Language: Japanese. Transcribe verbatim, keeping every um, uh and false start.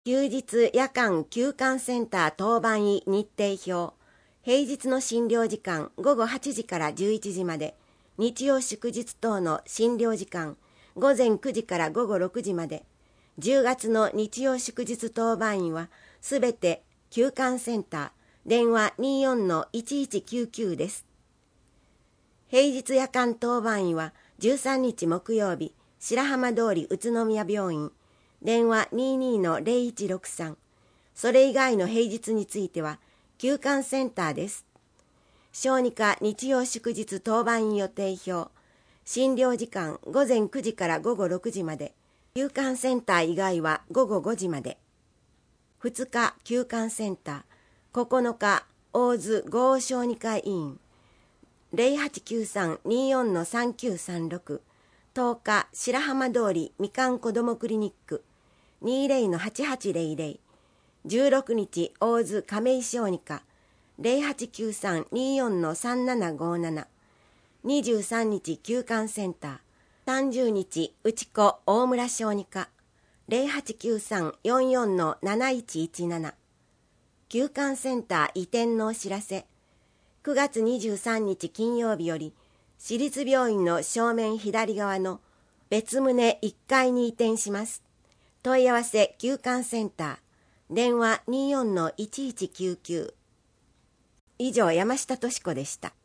休日夜間休館センター当番医日程表。平日の診療時間ごごはちじからじゅういちじまで。日曜祝日等の診療時間ごぜんくじからごごろくじまで。じゅうがつの日曜祝日当番医はすべて休館センター、電話 にじゅうよんのいちいちきゅうきゅう です。平日夜間当番医はじゅうさんにち木曜日、白浜通り宇都宮病院、電話 にじゅうにのぜろいちろくさん。それ以外の平日については休館センターです。小児科日曜祝日当番医予定表。診療時間ごぜんくじからごごろくじまで。休館センター以外はごごごじまで。ふつか休館センター。ここのか大津豪王小児科医院。ぜろはちきゅうさん にじゅうよんのさんきゅうさんろく。とおか白浜通りみかんこどもクリニック。にじゅうのはちはちぜろぜろ。じゅうろくにち大津亀井小児科。ぜろはちきゅうさん にじゅうよんのさんななごなな。にじゅうさんにち休館センター。さんじゅうにち内子大村小児科。ぜろはちきゅうさん よんよんのなないちいちなな。休館センター移転のお知らせ。くがつにじゅうさんにち金曜日より市立病院の正面左側の別棟いっかいに移転します。問い合わせ休館センター。電話 にじゅうよんのいちいちきゅうきゅう。以上、山下敏子でした。